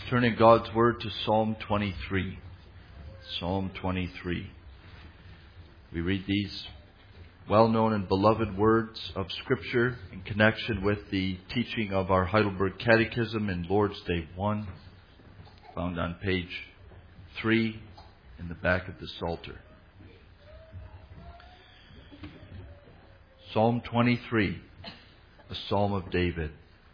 Turning God's Word to Psalm 23. Psalm 23. We read these well-known and beloved words of Scripture in connection with the teaching of our Heidelberg Catechism in Lord's Day 1, found on page 3 in the back of the Psalter. Psalm 23, a Psalm of David.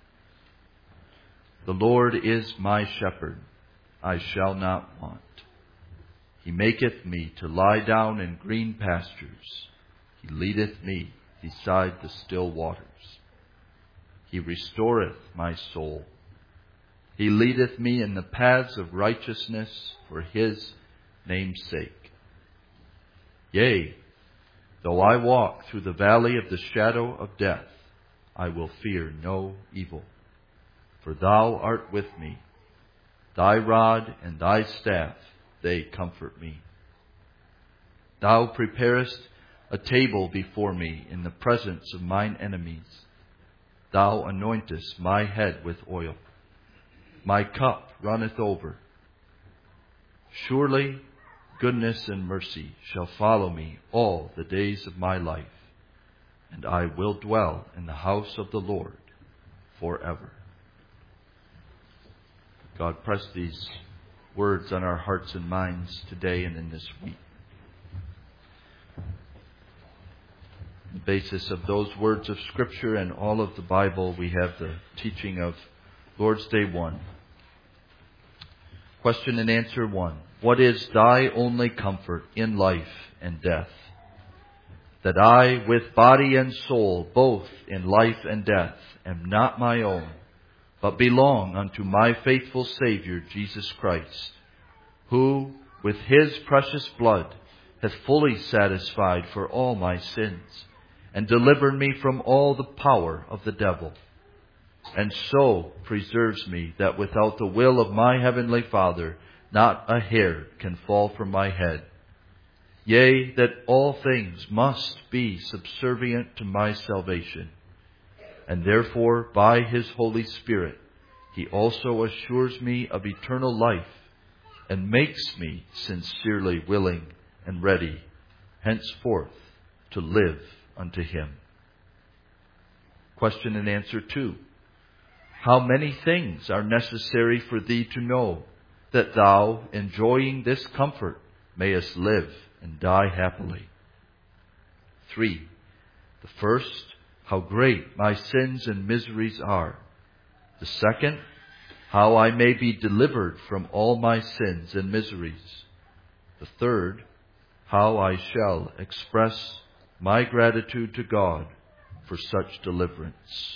The Lord is my shepherd, I shall not want. He maketh me to lie down in green pastures. He leadeth me beside the still waters. He restoreth my soul. He leadeth me in the paths of righteousness for His name's sake. Yea, though I walk through the valley of the shadow of death, I will fear no evil. For Thou art with me. Thy rod and Thy staff, they comfort me. Thou preparest a table before me in the presence of mine enemies. Thou anointest my head with oil. My cup runneth over. Surely goodness and mercy shall follow me all the days of my life, and I will dwell in the house of the Lord forever. God, press these words on our hearts and minds today and in this week. On the basis of those words of Scripture and all of the Bible, we have the teaching of Lord's Day 1. Question and answer 1. What is Thy only comfort in life and death? That I, with body and soul, both in life and death, am not my own, but belong unto my faithful Savior, Jesus Christ, who, with His precious blood, hath fully satisfied for all my sins, and delivered me from all the power of the devil, and so preserves me that without the will of my heavenly Father, not a hair can fall from my head. Yea, that all things must be subservient to my salvation. And therefore, by His Holy Spirit, He also assures me of eternal life and makes me sincerely willing and ready henceforth to live unto Him. Question and answer 2. How many things are necessary for thee to know, that thou, enjoying this comfort, mayest live and die happily? 3. The first, how great my sins and miseries are. The second, how I may be delivered from all my sins and miseries. The third, how I shall express my gratitude to God for such deliverance.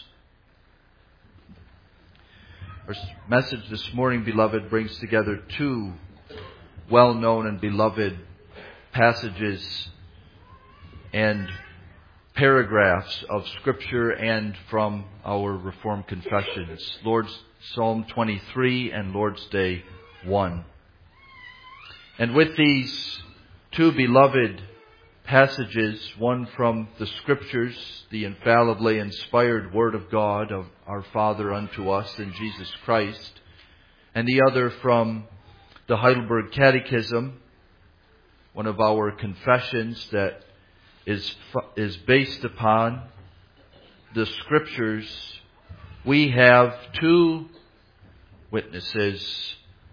Our message this morning, beloved, brings together two well-known and beloved passages and paragraphs of Scripture and from our Reformed confessions. Lord's Psalm 23 and Lord's Day 1. And with these two beloved passages, one from the Scriptures, the infallibly inspired Word of God, of our Father unto us in Jesus Christ, and the other from the Heidelberg Catechism, one of our confessions that is based upon the Scriptures, we have two witnesses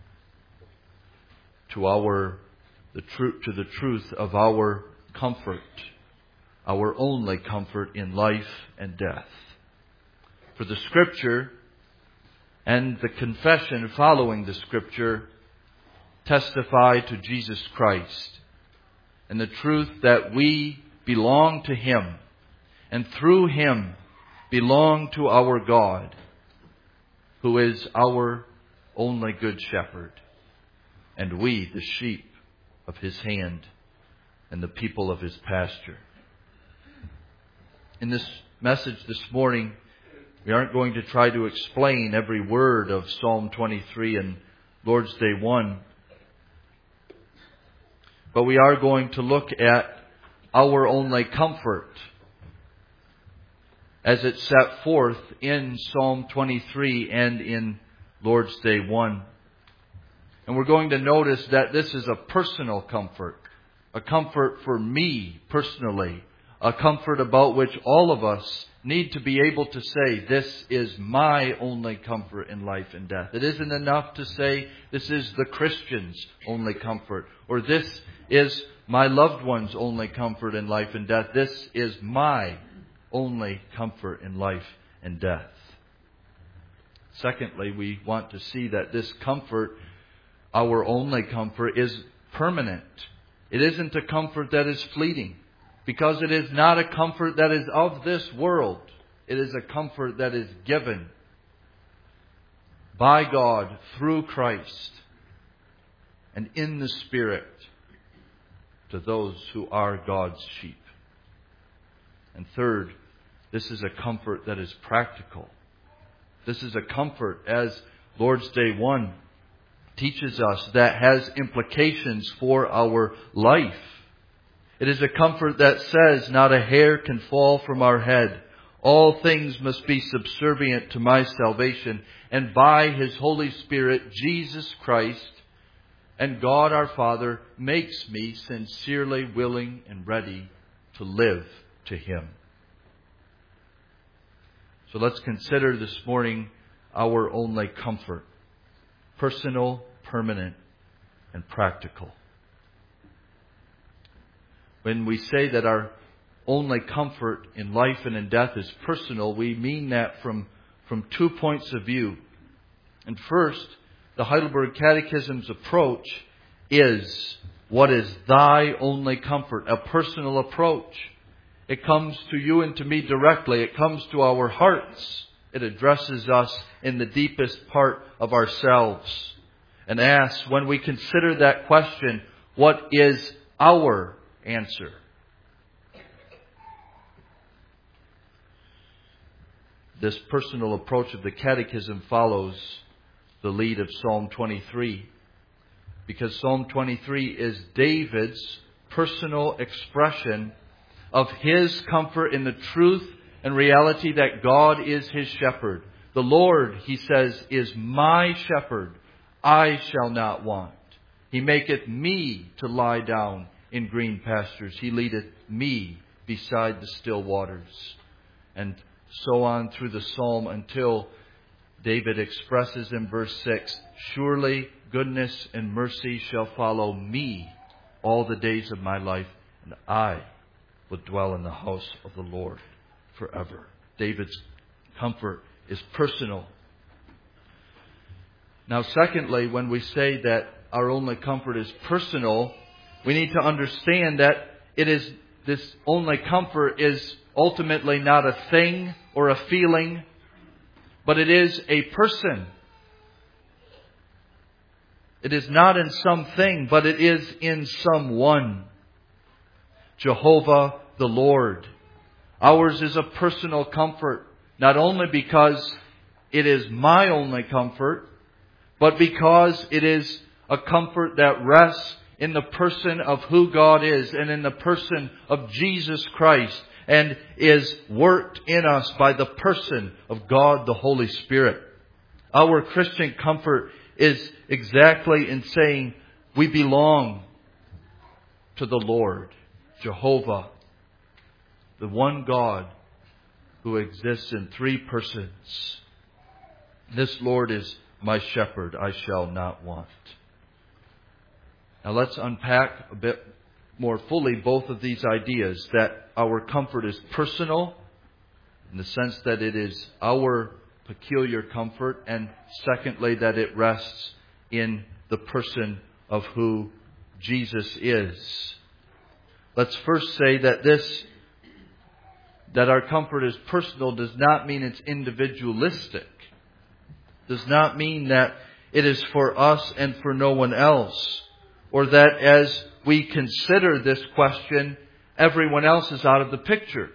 to the truth of our comfort, our only comfort in life and death. For the Scripture and the confession following the Scripture testify to Jesus Christ and the truth that we belong to Him, and through Him belong to our God, who is our only good shepherd, and we the sheep of His hand and the people of His pasture. In this message this morning, we aren't going to try to explain every word of Psalm 23 and Lord's Day 1, but we are going to look at our only comfort as it's set forth in Psalm 23 and in Lord's Day 1. And we're going to notice that this is a personal comfort. A comfort for me personally. A comfort about which all of us need to be able to say, this is my only comfort in life and death. It isn't enough to say, this is the Christian's only comfort. Or this is my loved one's only comfort in life and death. This is my only comfort in life and death. Secondly, we want to see that this comfort, our only comfort, is permanent. It isn't a comfort that is fleeting, because it is not a comfort that is of this world. It is a comfort that is given by God through Christ and in the Spirit to those who are God's sheep. And third, this is a comfort that is practical. This is a comfort, as Lord's Day 1 teaches us, that has implications for our life. It is a comfort that says, not a hair can fall from our head. All things must be subservient to my salvation. And by His Holy Spirit, Jesus Christ and God our Father makes me sincerely willing and ready to live to Him. So let's consider this morning our only comfort. Personal, permanent, and practical. When we say that our only comfort in life and in death is personal, we mean that from 2 points of view. And first, the Heidelberg Catechism's approach is, what is thy only comfort? A personal approach. It comes to you and to me directly. It comes to our hearts. It addresses us in the deepest part of ourselves and asks, when we consider that question, what is our answer? This personal approach of the Catechism follows the lead of Psalm 23, because Psalm 23 is David's personal expression of his comfort in the truth and reality that God is his shepherd. The Lord, he says, is my shepherd. I shall not want. He maketh me to lie down in green pastures. He leadeth me beside the still waters. And so on through the psalm until David expresses in verse 6, surely goodness and mercy shall follow me all the days of my life, and I will dwell in the house of the Lord forever. David's comfort is personal. Now, secondly, when we say that our only comfort is personal, we need to understand that this only comfort is ultimately not a thing or a feeling, but it is a person. It is not in something, but it is in someone. Jehovah the Lord. Ours is a personal comfort, not only because it is my only comfort, but because it is a comfort that rests in the person of who God is and in the person of Jesus Christ, and is worked in us by the person of God the Holy Spirit. Our Christian comfort is exactly in saying we belong to the Lord, Jehovah, the one God who exists in three persons. This Lord is my shepherd, I shall not want. Now let's unpack a bit more fully both of these ideas, that our comfort is personal in the sense that it is our peculiar comfort, and secondly, that it rests in the person of who Jesus is. Let's first say that our comfort is personal does not mean it's individualistic. Does not mean that it is for us and for no one else, or that as we consider this question, everyone else is out of the picture.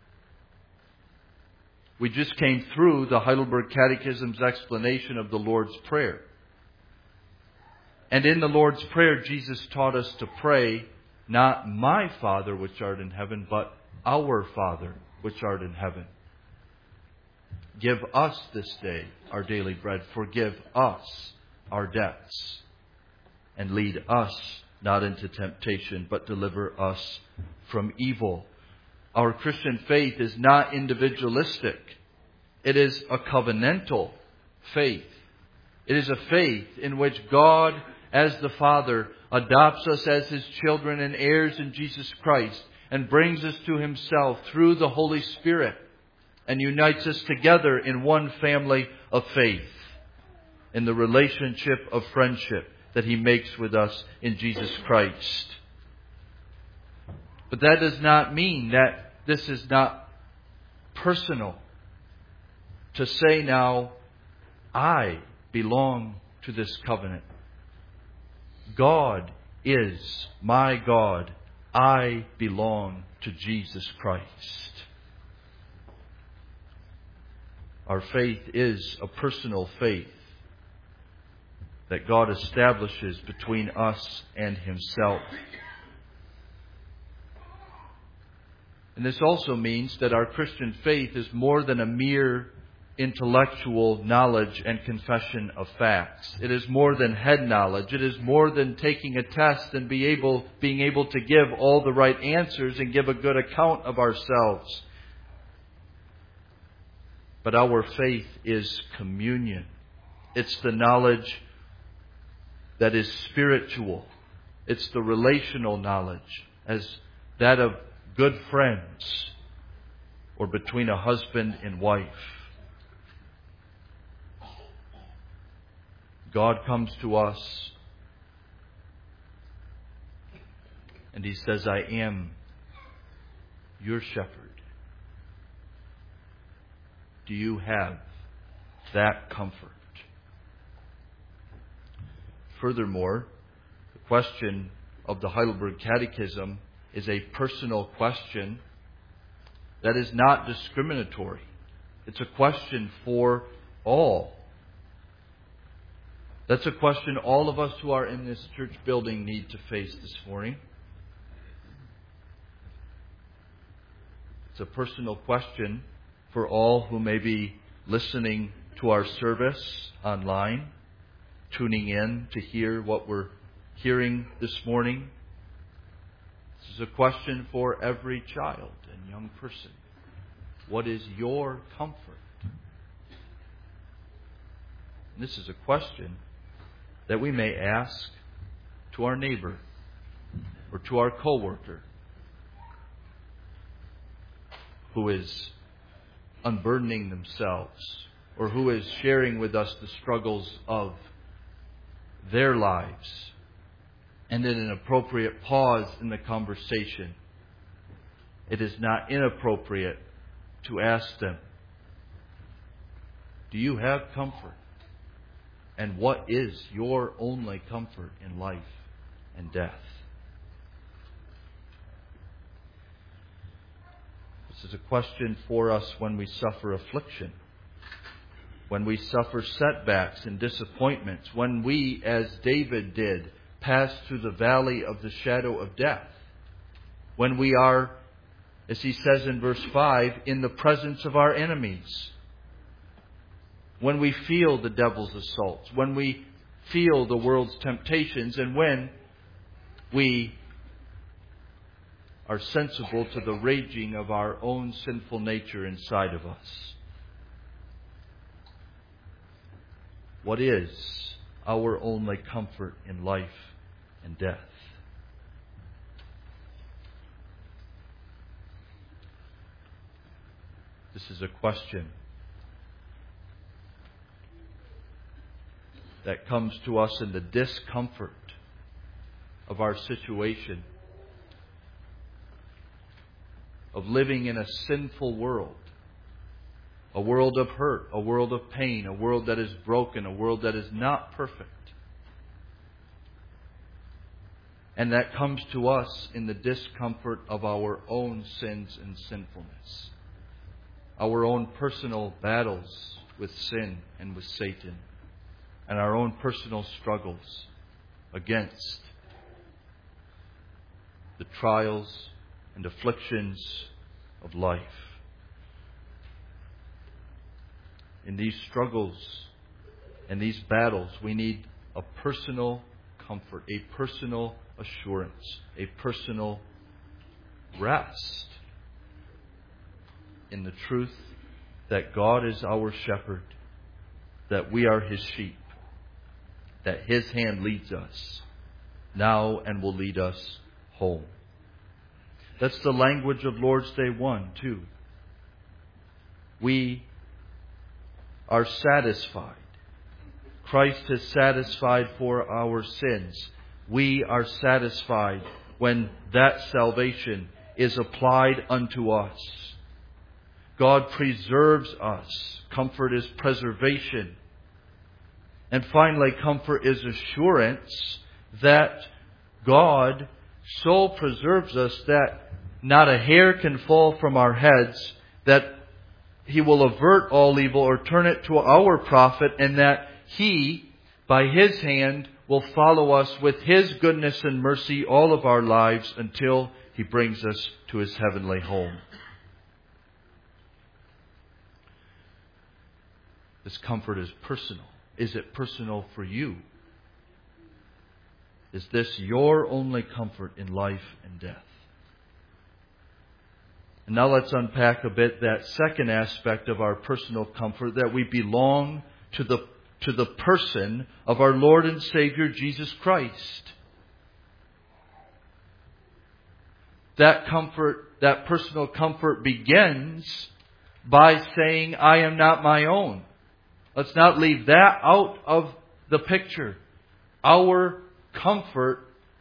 We just came through the Heidelberg Catechism's explanation of the Lord's Prayer. And in the Lord's Prayer, Jesus taught us to pray, not my Father which art in heaven, but our Father which art in heaven. Give us this day our daily bread. Forgive us our debts. and lead us not into temptation, but deliver us from evil. Our Christian faith is not individualistic. It is a covenantal faith. It is a faith in which God, as the Father, adopts us as His children and heirs in Jesus Christ and brings us to Himself through the Holy Spirit and unites us together in one family of faith, in the relationship of friendship that He makes with us in Jesus Christ. But that does not mean that this is not personal. To say now, I belong to this covenant. God is my God. I belong to Jesus Christ. Our faith is a personal faith that God establishes between us and Himself. And this also means that our Christian faith is more than a mere intellectual knowledge and confession of facts. It is more than head knowledge. It is more than taking a test and being able to give all the right answers and give a good account of ourselves. But our faith is communion. It's the knowledge that is spiritual. It's the relational knowledge, as that of good friends or between a husband and wife. God comes to us and He says, I am your shepherd. Do you have that comfort? Furthermore, the question of the Heidelberg Catechism is a personal question that is not discriminatory. It's a question for all. That's a question all of us who are in this church building need to face this morning. It's a personal question for all who may be listening to our service online, tuning in to hear what we're hearing this morning. This is a question for every child and young person. What is your comfort? And this is a question that we may ask to our neighbor or to our coworker who is unburdening themselves or who is sharing with us the struggles of their lives. And in an appropriate pause in the conversation, it is not inappropriate to ask them, do you have comfort? And what is your only comfort in life and death? This is a question for us when we suffer affliction, when we suffer setbacks and disappointments, when we, as David did, pass through the valley of the shadow of death, when we are, as he says in verse 5, in the presence of our enemies, when we feel the devil's assaults, when we feel the world's temptations, and when we are sensible to the raging of our own sinful nature inside of us. What is our only comfort in life and death? This is a question that comes to us in the discomfort of our situation, of living in a sinful world, a world of hurt, a world of pain, a world that is broken, a world that is not perfect. And that comes to us in the discomfort of our own sins and sinfulness, our own personal battles with sin and with Satan, and our own personal struggles against the trials and afflictions of life. In these struggles and these battles, we need a personal comfort, a personal assurance, a personal rest in the truth that God is our shepherd, that we are His sheep, that His hand leads us now and will lead us home. That's the language of Lord's Day 1, too. We are satisfied. Christ has satisfied for our sins. We are satisfied when that salvation is applied unto us. God preserves us. Comfort is preservation. And finally, comfort is assurance that God so preserves us that not a hair can fall from our heads, that He will avert all evil or turn it to our profit, and that He, by His hand, will follow us with His goodness and mercy all of our lives until He brings us to His heavenly home. This comfort is personal. Is it personal for you? Is this your only comfort in life and death? And now let's unpack a bit that second aspect of our personal comfort, that we belong to the person of our Lord and Savior Jesus Christ. That comfort, that personal comfort begins by saying, I am not my own. Let's not leave that out of the picture. Our comfort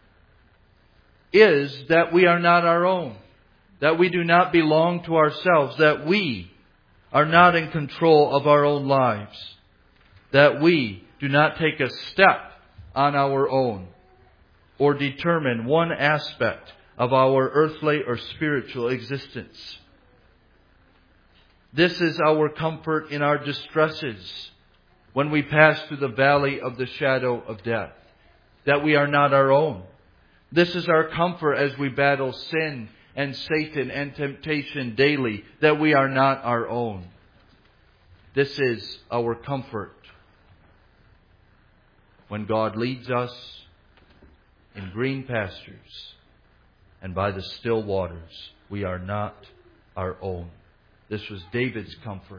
is that we are not our own. That we do not belong to ourselves. That we are not in control of our own lives. That we do not take a step on our own or determine one aspect of our earthly or spiritual existence. This is our comfort in our distresses when we pass through the valley of the shadow of death. That we are not our own. This is our comfort as we battle sin and Satan and temptation daily. That we are not our own. This is our comfort when God leads us in green pastures and by the still waters. We are not our own. This was David's comfort.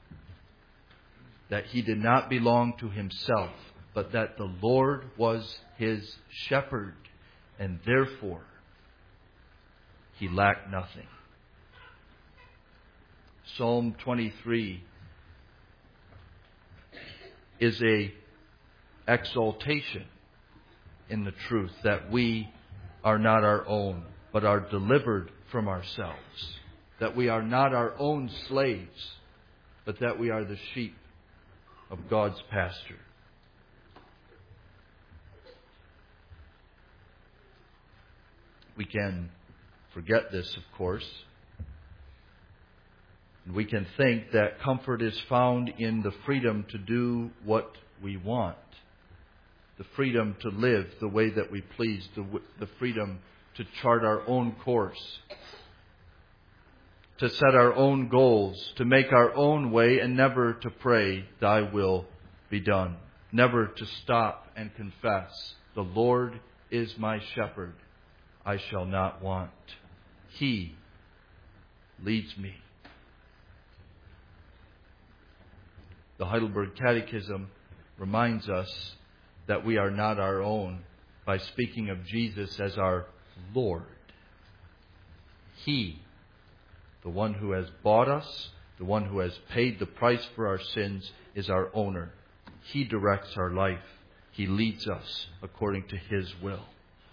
That he did not belong to himself, but that the Lord was his shepherd, and therefore he lacked nothing. Psalm 23 is a exaltation in the truth that we are not our own, but are delivered from ourselves. That we are not our own slaves, but that we are the sheep of God's pasture. We can forget this, of course. And we can think that comfort is found in the freedom to do what we want. The freedom to live the way that we please. The freedom to chart our own course. To set our own goals. To make our own way, and never to pray, Thy will be done. Never to stop and confess, the Lord is my shepherd. I shall not want. He leads me. The Heidelberg Catechism reminds us that we are not our own by speaking of Jesus as our Lord. He, the one who has bought us, the one who has paid the price for our sins, is our owner. He directs our life. He leads us according to His will.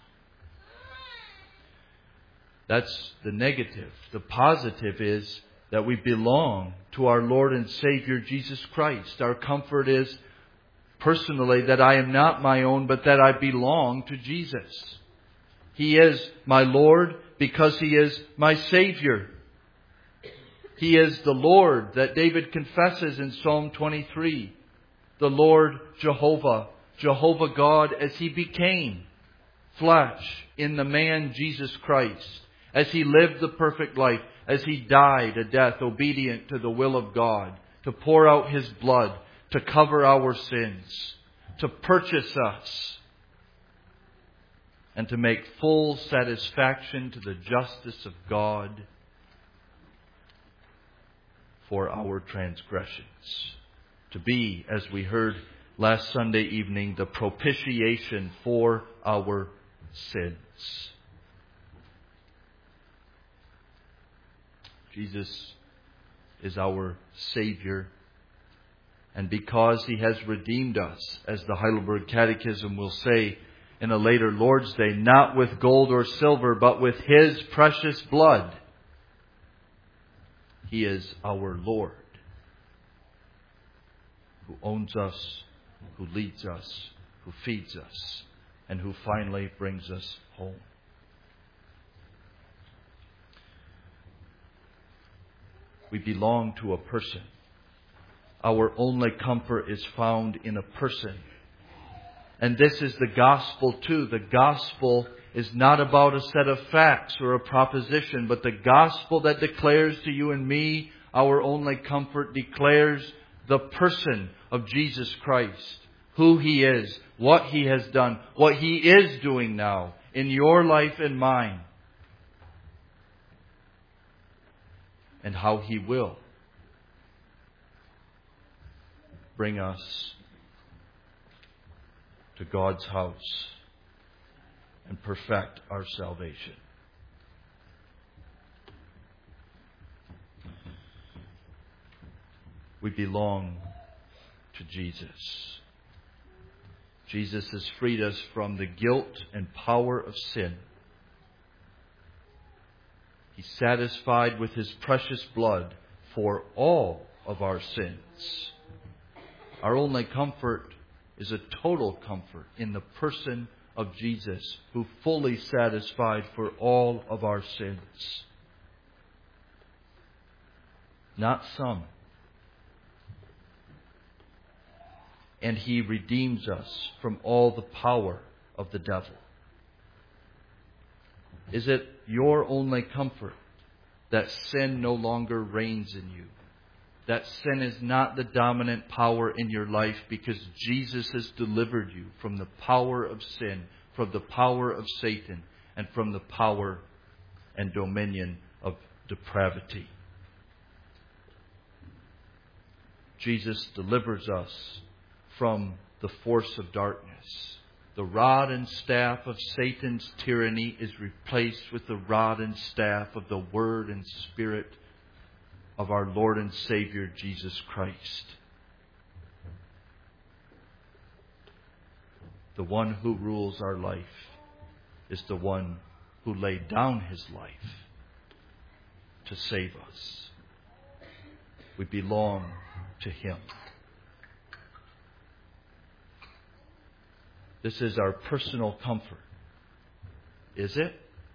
That's the negative. The positive is that we belong to our Lord and Savior Jesus Christ. Our comfort is personally that I am not my own, but that I belong to Jesus. He is my Lord because He is my Savior. He is the Lord that David confesses in Psalm 23. The Lord Jehovah, Jehovah God, as He became flesh in the man Jesus Christ. As He lived the perfect life, as He died a death obedient to the will of God, to pour out His blood, to cover our sins, to purchase us and to make full satisfaction to the justice of God for our transgressions. To be, as we heard last Sunday evening, the propitiation for our sins. Jesus is our Savior. And because He has redeemed us, as the Heidelberg Catechism will say in a later Lord's Day, not with gold or silver, but with His precious blood, He is our Lord, who owns us, who leads us, who feeds us, and who finally brings us home. We belong to a person. Our only comfort is found in a person. And this is the gospel too. The gospel is not about a set of facts or a proposition, but the gospel that declares to you and me our only comfort declares the person of Jesus Christ, who He is, what He has done, what He is doing now in your life and mine, and how He will bring us to God's house and perfect our salvation. We belong to Jesus. Jesus has freed us from the guilt and power of sin. He satisfied with His precious blood for all of our sins. Our only comfort is a total comfort in the person of Jesus, who fully satisfied for all of our sins. Not some. And He redeems us from all the power of the devil. Is it your only comfort that sin no longer reigns in you? That sin is not the dominant power in your life because Jesus has delivered you from the power of sin, from the power of Satan, and from the power and dominion of depravity. Jesus delivers us from the force of darkness. The rod and staff of Satan's tyranny is replaced with the rod and staff of the Word and Spirit of our Lord and Savior, Jesus Christ. The one who rules our life is the one who laid down His life to save us. We belong to Him. This is our personal comfort. Is it?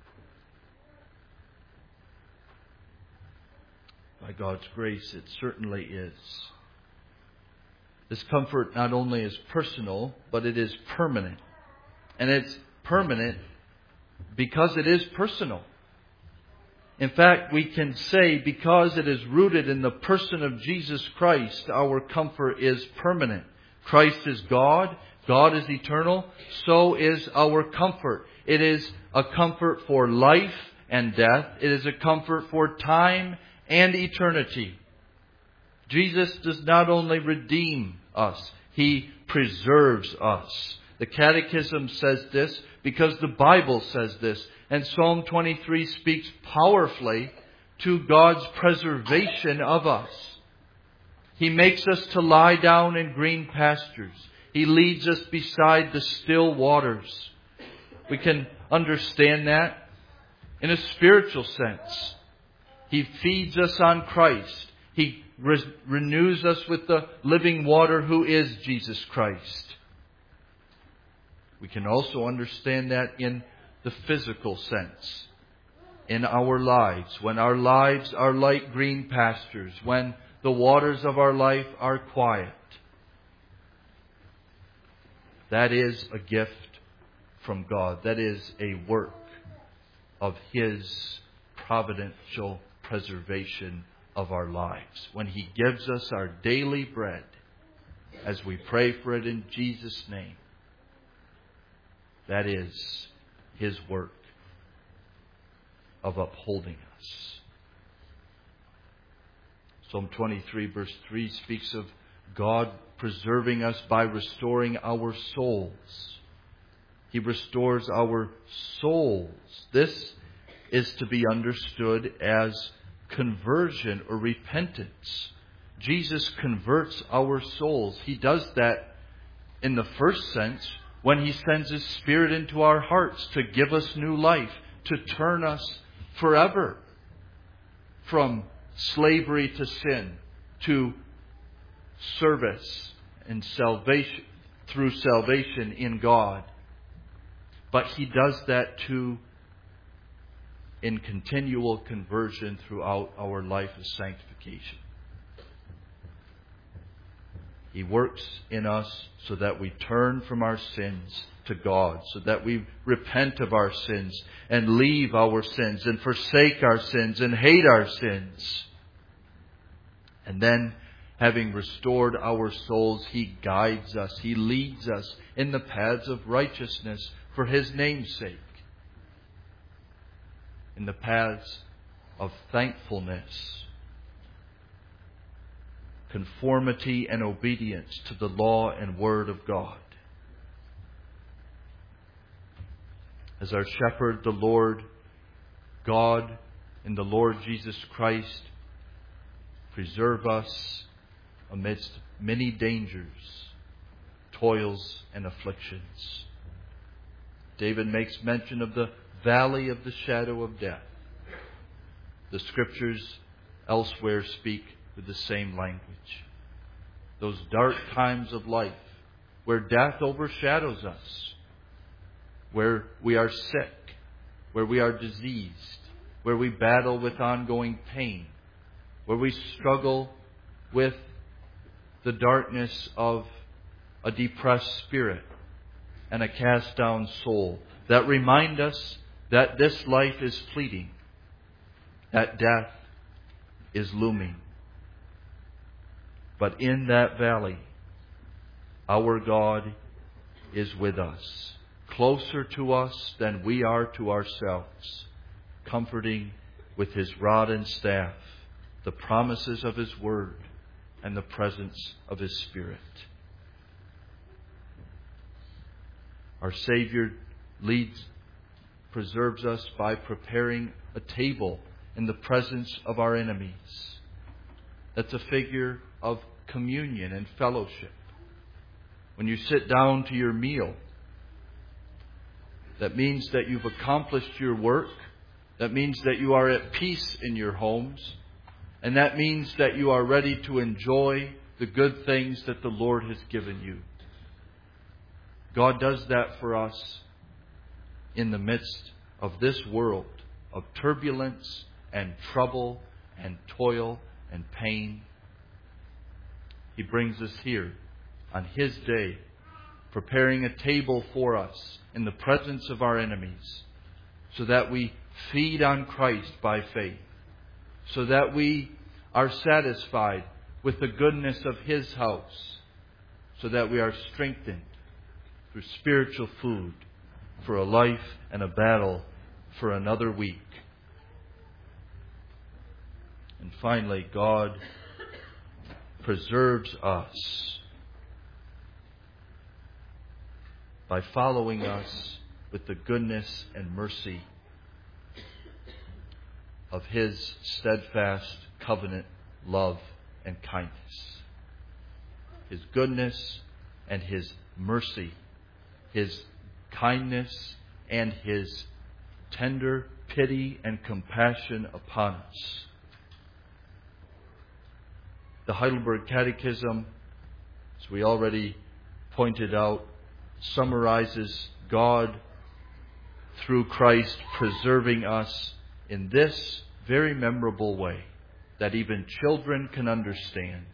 By God's grace, it certainly is. This comfort not only is personal, but it is permanent. And it's permanent because it is personal. In fact, we can say because it is rooted in the person of Jesus Christ, our comfort is permanent. Christ is God. God is eternal. So is our comfort. It is a comfort for life and death. It is a comfort for time and eternity. Jesus does not only redeem us, He preserves us. The Catechism says this because the Bible says this. And Psalm 23 speaks powerfully to God's preservation of us. He makes us to lie down in green pastures. He leads us beside the still waters. We can understand that in a spiritual sense. He feeds us on Christ. He renews us with the living water who is Jesus Christ. We can also understand that in the physical sense. In our lives, when our lives are like green pastures, when the waters of our life are quiet. That is a gift from God. That is a work of His providential preservation of our lives. When He gives us our daily bread, as we pray for it in Jesus' name, that is His work of upholding us. Psalm 23 verse 3 speaks of God preserving us by restoring our souls. He restores our souls. This is to be understood as conversion or repentance. Jesus converts our souls. He does that in the first sense when He sends His Spirit into our hearts to give us new life, to turn us forever from slavery to sin to service and salvation through salvation in God. But He does that too in continual conversion throughout our life of sanctification. He works in us so that we turn from our sins to God, so that we repent of our sins and leave our sins and forsake our sins and hate our sins. And then, having restored our souls, He guides us. He leads us in the paths of righteousness for His name's sake. In the paths of thankfulness, conformity and obedience to the law and word of God. As our shepherd, the Lord God and the Lord Jesus Christ preserve us amidst many dangers, toils, and afflictions. David makes mention of the valley of the shadow of death. The Scriptures elsewhere speak with the same language. Those dark times of life where death overshadows us, where we are sick, where we are diseased, where we battle with ongoing pain, where we struggle with the darkness of a depressed spirit and a cast down soul, that remind us that this life is fleeting, that death is looming. But in that valley, our God is with us, closer to us than we are to ourselves, comforting with His rod and staff the promises of His Word and the presence of His Spirit. Our Savior preserves us by preparing a table in the presence of our enemies. That's a figure of communion and fellowship. When you sit down to your meal, that means that you've accomplished your work. That means that you are at peace in your homes. And that means that you are ready to enjoy the good things that the Lord has given you. God does that for us in the midst of this world of turbulence and trouble and toil and pain. He brings us here on His day, preparing a table for us in the presence of our enemies, so that we feed on Christ by faith, so that we are satisfied with the goodness of His house, so that we are strengthened through spiritual food for a life and a battle for another week. And finally, God preserves us by following us with the goodness and mercy of His steadfast covenant love and kindness. His goodness and His mercy, His kindness and His tender pity and compassion upon us. The Heidelberg Catechism, as we already pointed out, summarizes God through Christ preserving us in this very memorable way that even children can understand.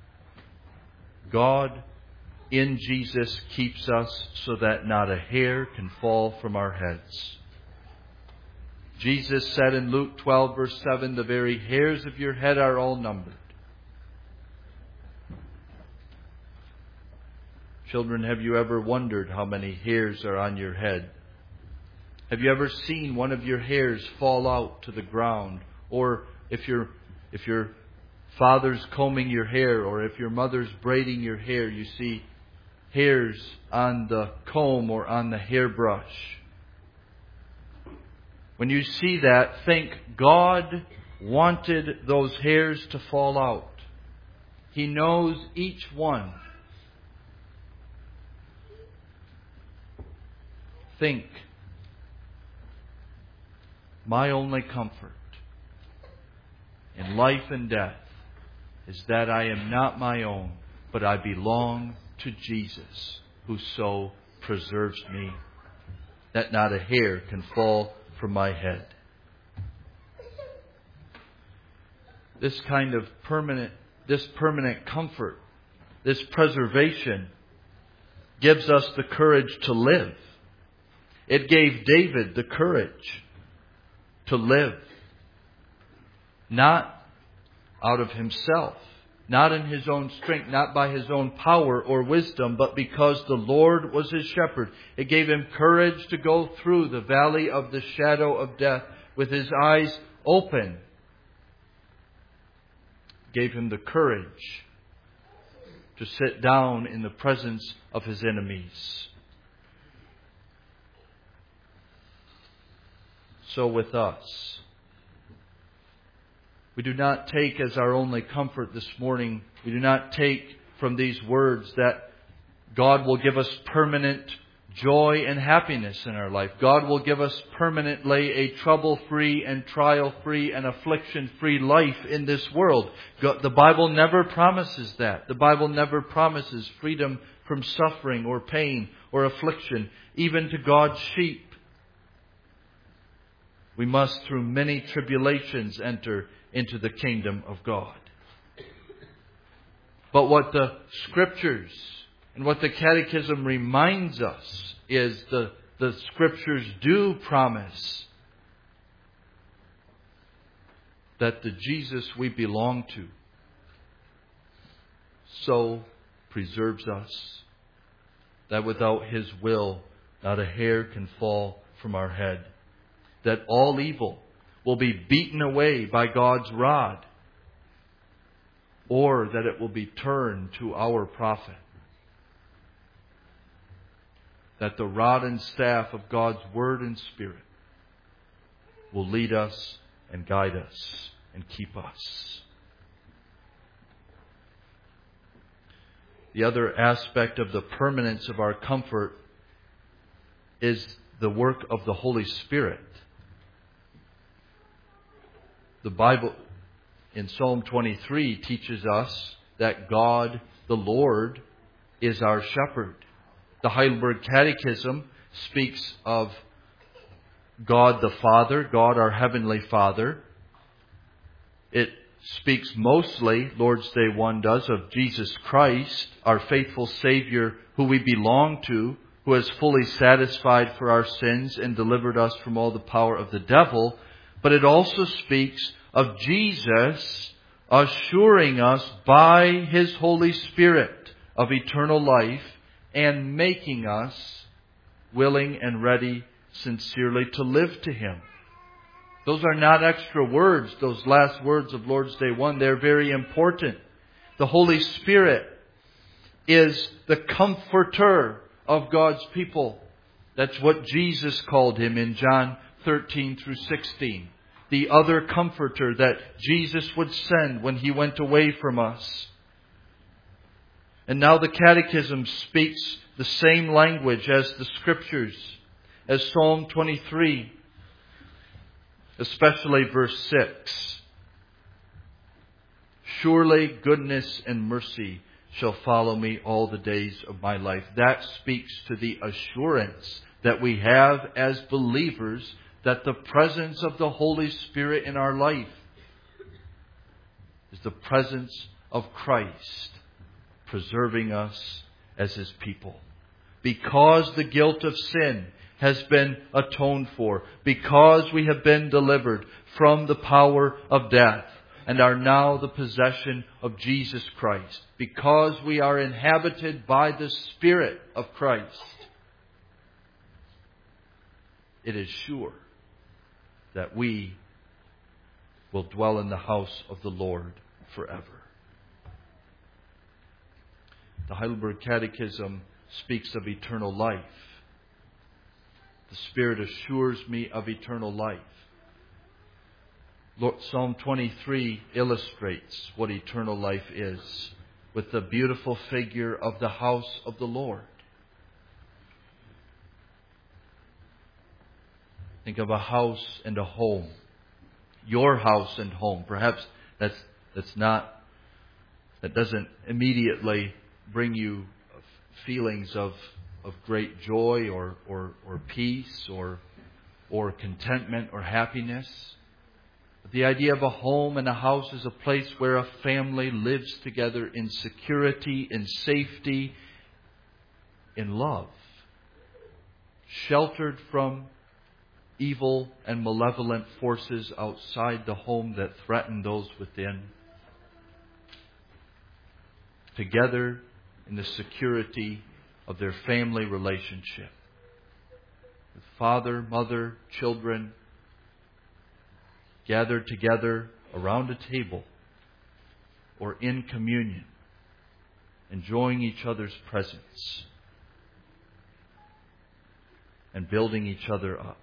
God in Jesus keeps us so that not a hair can fall from our heads. Jesus said in Luke 12 verse 7, the very hairs of your head are all numbered. Children, have you ever wondered how many hairs are on your head? Have you ever seen one of your hairs fall out to the ground? Or if your father's combing your hair, or if your mother's braiding your hair, you see hairs on the comb or on the hairbrush. When you see that, think God wanted those hairs to fall out. He knows each one. Think, my only comfort in life and death is that I am not my own, but I belong to Jesus, who so preserves me that not a hair can fall from my head. This permanent comfort, this preservation, gives us the courage to live. It gave David the courage to live, not out of himself, not in his own strength, not by his own power or wisdom, but because the Lord was his shepherd. It gave him courage to go through the valley of the shadow of death with his eyes open. It gave him the courage to sit down in the presence of his enemies. So with us, we do not take as our only comfort this morning, we do not take from these words that God will give us permanent joy and happiness in our life. God will give us permanently a trouble-free and trial-free and affliction-free life in this world. The Bible never promises that. The Bible never promises freedom from suffering or pain or affliction, even to God's sheep. We must, through many tribulations, enter into the kingdom of God. But what the Scriptures and what the Catechism reminds us is the Scriptures do promise that the Jesus we belong to so preserves us that without His will not a hair can fall from our head. That all evil will be beaten away by God's rod, or that it will be turned to our profit. That the rod and staff of God's Word and Spirit will lead us and guide us and keep us. The other aspect of the permanence of our comfort is the work of the Holy Spirit. The Bible in Psalm 23 teaches us that God, the Lord, is our shepherd. The Heidelberg Catechism speaks of God the Father, God our Heavenly Father. It speaks mostly, Lord's Day 1 does, of Jesus Christ, our faithful Savior who we belong to, who has fully satisfied for our sins and delivered us from all the power of the devil. But it also speaks of Jesus assuring us by His Holy Spirit of eternal life and making us willing and ready sincerely to live to Him. Those are not extra words, those last words of Lord's Day 1. They're very important. The Holy Spirit is the comforter of God's people. That's what Jesus called Him in John 13 through 16. The other comforter that Jesus would send when He went away from us. And now the Catechism speaks the same language as the Scriptures, as Psalm 23, especially verse 6. Surely goodness and mercy shall follow me all the days of my life. That speaks to the assurance that we have as believers that the presence of the Holy Spirit in our life is the presence of Christ preserving us as His people. Because the guilt of sin has been atoned for, because we have been delivered from the power of death and are now the possession of Jesus Christ, because we are inhabited by the Spirit of Christ, it is sure that we will dwell in the house of the Lord forever. The Heidelberg Catechism speaks of eternal life. The Spirit assures me of eternal life. Psalm 23 illustrates what eternal life is with the beautiful figure of the house of the Lord. Think of a house and a home. Your house and home. Perhaps that doesn't immediately bring you feelings of great joy or peace or contentment or happiness. But the idea of a home and a house is a place where a family lives together in security, in safety, in love, sheltered from evil and malevolent forces outside the home that threaten those within, together in the security of their family relationship, with father, mother, children, gathered together around a table or in communion, enjoying each other's presence and building each other up.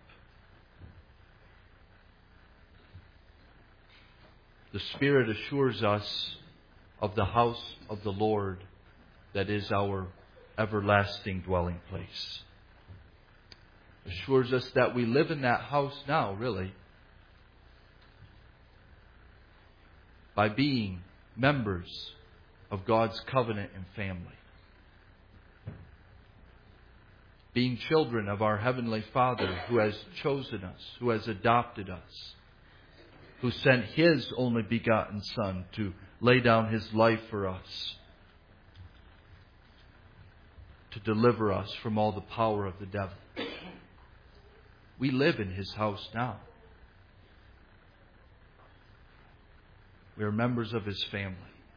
The Spirit assures us of the house of the Lord that is our everlasting dwelling place. Assures us that we live in that house now, really, by being members of God's covenant and family. Being children of our Heavenly Father who has chosen us, who has adopted us, who sent His only begotten Son to lay down His life for us, to deliver us from all the power of the devil. We live in His house now. We are members of His family.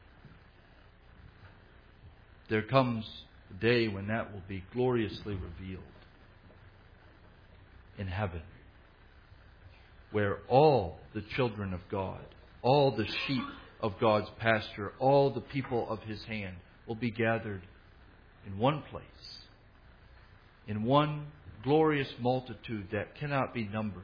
There comes a day when that will be gloriously revealed in heaven, where all the children of God, all the sheep of God's pasture, all the people of His hand will be gathered in one place, in one glorious multitude that cannot be numbered,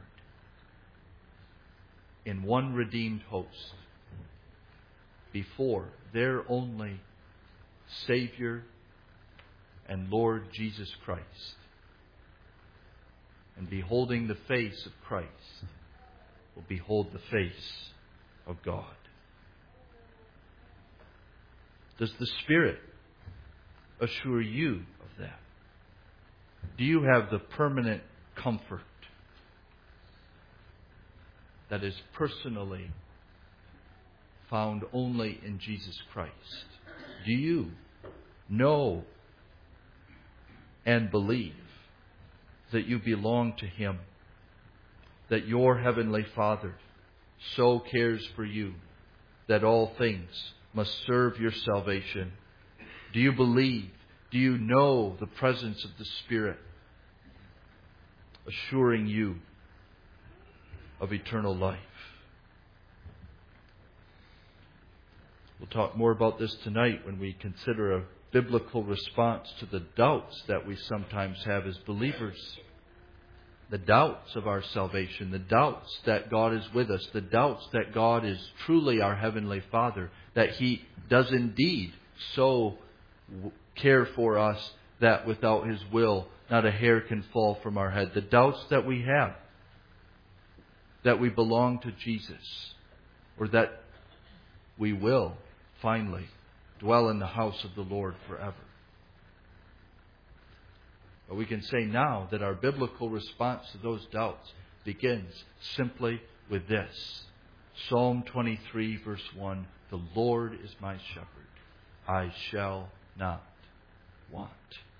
in one redeemed host, before their only Savior and Lord Jesus Christ. And beholding the face of Christ will behold the face of God. Does the Spirit assure you of that? Do you have the permanent comfort that is personally found only in Jesus Christ? Do you know and believe that you belong to Him, that your Heavenly Father so cares for you that all things must serve your salvation? Do you believe? Do you know the presence of the Spirit assuring you of eternal life? We'll talk more about this tonight when we consider a biblical response to the doubts that we sometimes have as believers. The doubts of our salvation, the doubts that God is with us, the doubts that God is truly our Heavenly Father, that He does indeed so care for us that without His will not a hair can fall from our head. The doubts that we have, that we belong to Jesus, or that we will finally dwell in the house of the Lord forever. But we can say now that our biblical response to those doubts begins simply with this. Psalm 23 verse 1, "The Lord is my shepherd, I shall not want."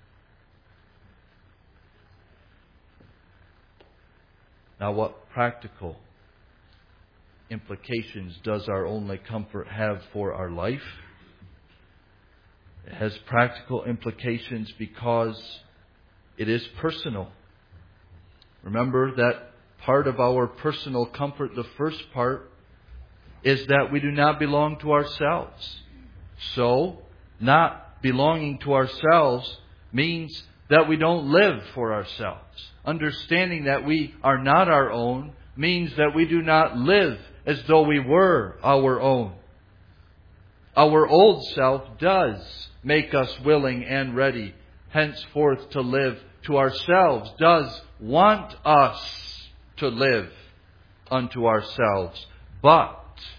Now, what practical implications does our only comfort have for our life? It has practical implications because it is personal. Remember that part of our personal comfort, the first part, is that we do not belong to ourselves. So, not belonging to ourselves means that we don't live for ourselves. Understanding that we are not our own means that we do not live as though we were our own. Our old self does make us willing and ready henceforth to live to ourselves, does want us to live unto ourselves. But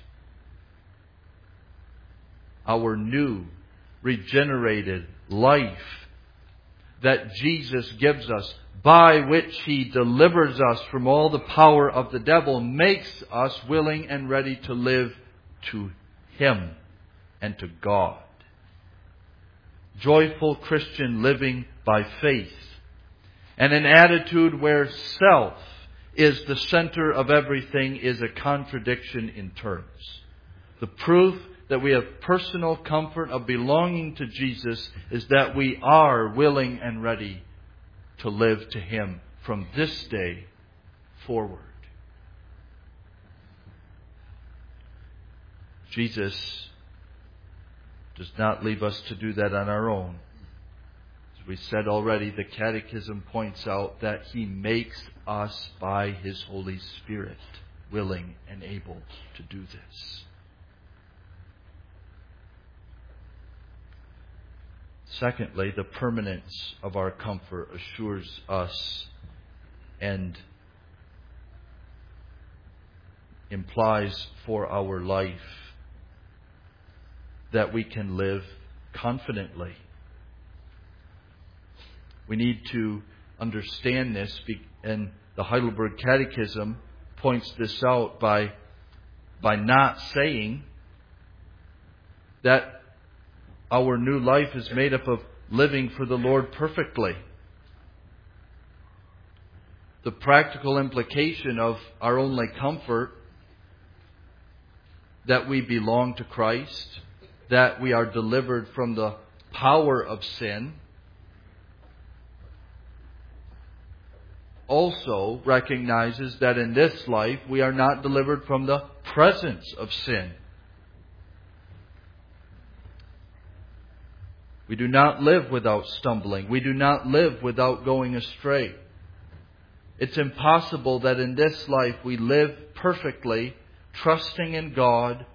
our new, regenerated life that Jesus gives us, by which He delivers us from all the power of the devil, makes us willing and ready to live to Him and to God. Joyful Christian living by faith, and an attitude where self is the center of everything, is a contradiction in terms. The proof that we have personal comfort of belonging to Jesus is that we are willing and ready to live to Him from this day forward. Jesus does not leave us to do that on our own. As we said already, the Catechism points out that He makes us by His Holy Spirit willing and able to do this. Secondly, the permanence of our comfort assures us and implies for our life that we can live confidently. We need to understand this, and the Heidelberg Catechism points this out by not saying that our new life is made up of living for the Lord perfectly. The practical implication of our only comfort, that we belong to Christ, that we are delivered from the power of sin, also recognizes that in this life we are not delivered from the presence of sin. We do not live without stumbling. We do not live without going astray. It's impossible that in this life we live perfectly, trusting in God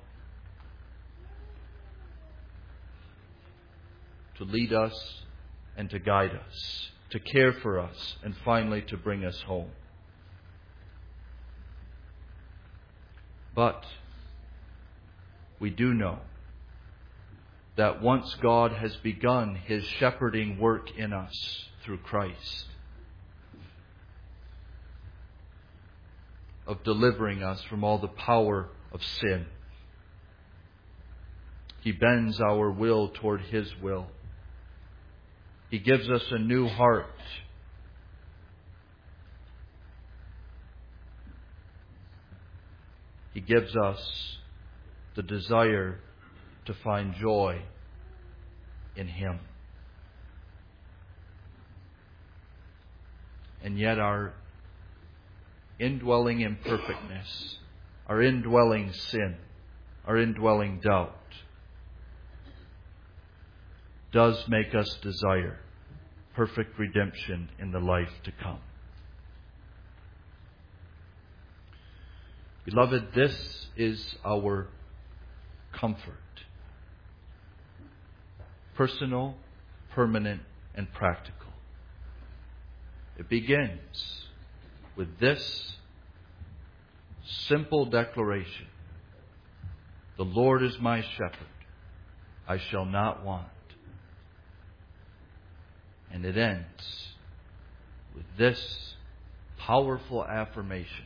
to lead us and to guide us, to care for us, and finally to bring us home. But we do know that once God has begun His shepherding work in us through Christ, of delivering us from all the power of sin, He bends our will toward His will. He gives us a new heart. He gives us the desire to find joy in Him. And yet our indwelling imperfectness, our indwelling sin, our indwelling doubt does make us desire perfect redemption in the life to come. Beloved, this is our comfort. Personal, permanent, and practical. It begins with this simple declaration: the Lord is my shepherd, I shall not want. And it ends with this powerful affirmation: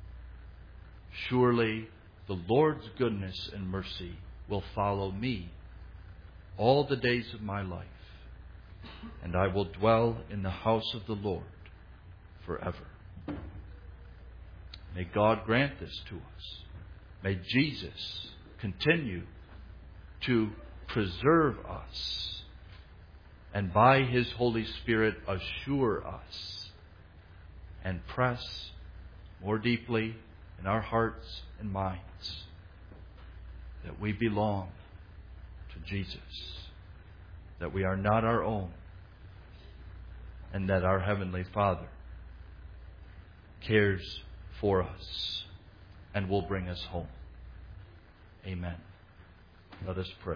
surely the Lord's goodness and mercy will follow me all the days of my life, and I will dwell in the house of the Lord forever. May God grant this to us. May Jesus continue to preserve us, and by His Holy Spirit assure us and press more deeply in our hearts and minds that we belong to Jesus, that we are not our own, and that our Heavenly Father cares for us and will bring us home. Amen. Let us pray.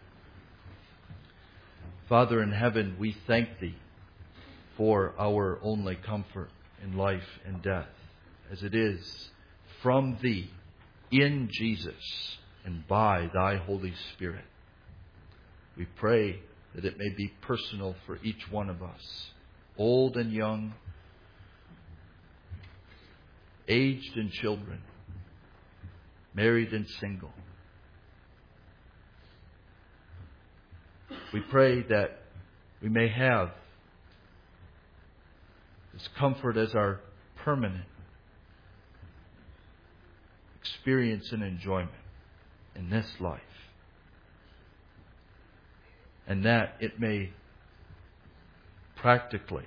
Father in heaven, we thank Thee for our only comfort in life and death, as it is from Thee, in Jesus, and by Thy Holy Spirit. We pray that it may be personal for each one of us, old and young, aged and children, married and single. We pray that we may have this comfort as our permanent experience and enjoyment in this life, and that it may practically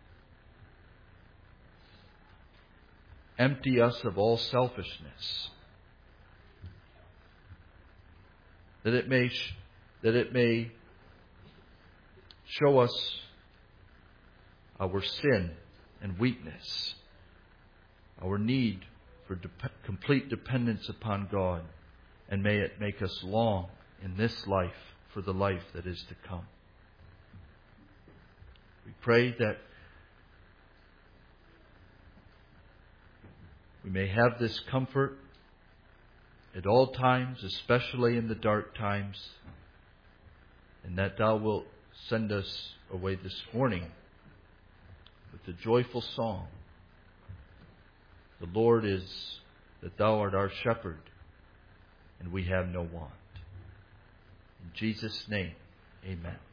empty us of all selfishness, that it may show us our sin and weakness, our need for complete dependence upon God, and may it make us long in this life for the life that is to come. We pray that we may have this comfort at all times, especially in the dark times, and that Thou wilt send us away this morning with the joyful song, "The Lord is that Thou art our shepherd, and we have no want." In Jesus' name, amen.